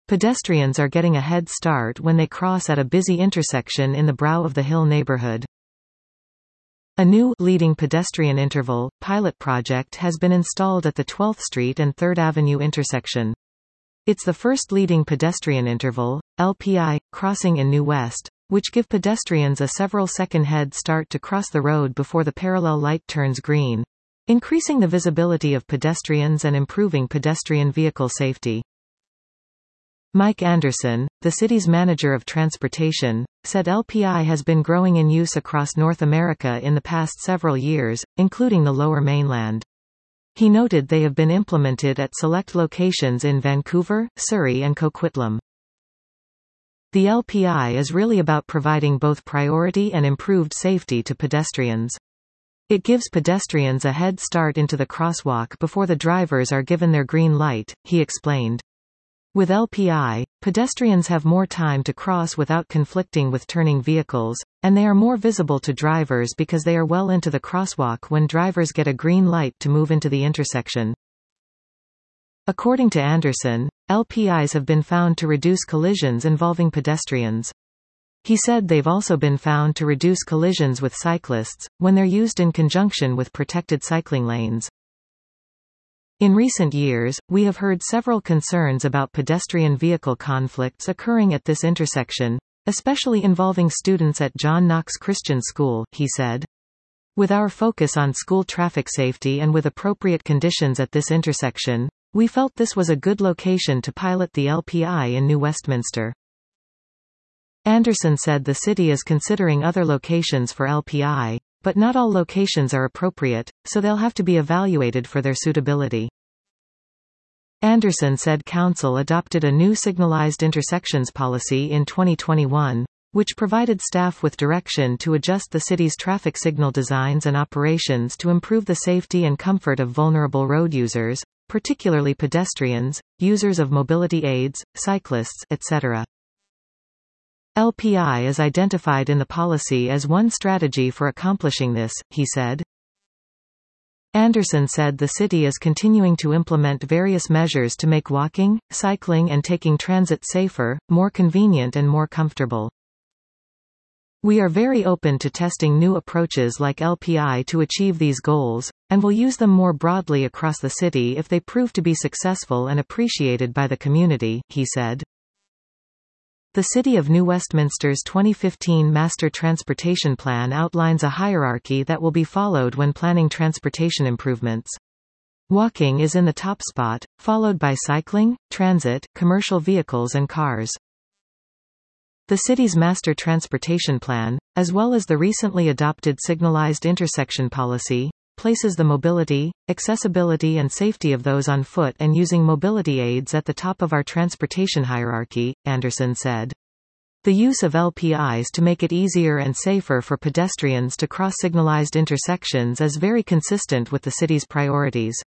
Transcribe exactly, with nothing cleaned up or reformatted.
Pedestrians are getting a head start when they cross at a busy intersection in the Brow of the Hill neighborhood. A new leading pedestrian interval pilot project has been installed at the twelfth Street and third Avenue intersection. It's the first leading pedestrian interval, L P I, crossing in New West, which give pedestrians a several-second head start to cross the road before the parallel light turns green, increasing the visibility of pedestrians and improving pedestrian vehicle safety. Mike Anderson, the city's manager of transportation, said L P I has been growing in use across North America in the past several years, including the Lower Mainland. He noted they have been implemented at select locations in Vancouver, Surrey and Coquitlam. The L P I is really about providing both priority and improved safety to pedestrians. It gives pedestrians a head start into the crosswalk before the drivers are given their green light, he explained. With L P I, pedestrians have more time to cross without conflicting with turning vehicles, and they are more visible to drivers because they are well into the crosswalk when drivers get a green light to move into the intersection. According to Anderson, L P Is have been found to reduce collisions involving pedestrians. He said they've also been found to reduce collisions with cyclists, when they're used in conjunction with protected cycling lanes. In recent years, we have heard several concerns about pedestrian vehicle conflicts occurring at this intersection, especially involving students at John Knox Christian School, he said. With our focus on school traffic safety and with appropriate conditions at this intersection, we felt this was a good location to pilot the L P I in New Westminster. Anderson said the city is considering other locations for L P I, but not all locations are appropriate, so they'll have to be evaluated for their suitability. Anderson said council adopted a new signalized intersections policy in twenty twenty-one, which provided staff with direction to adjust the city's traffic signal designs and operations to improve the safety and comfort of vulnerable road users, particularly pedestrians, users of mobility aids, cyclists, et cetera. L P I is identified in the policy as one strategy for accomplishing this, he said. Anderson said the city is continuing to implement various measures to make walking, cycling and taking transit safer, more convenient and more comfortable. We are very open to testing new approaches like L P I to achieve these goals, and will use them more broadly across the city if they prove to be successful and appreciated by the community, he said. The City of New Westminster's twenty fifteen Master Transportation Plan outlines a hierarchy that will be followed when planning transportation improvements. Walking is in the top spot, followed by cycling, transit, commercial vehicles and cars. The city's Master Transportation Plan, as well as the recently adopted signalized intersection policy, places the mobility, accessibility and safety of those on foot and using mobility aids at the top of our transportation hierarchy, Anderson said. The use of L P Is to make it easier and safer for pedestrians to cross signalized intersections is very consistent with the city's priorities.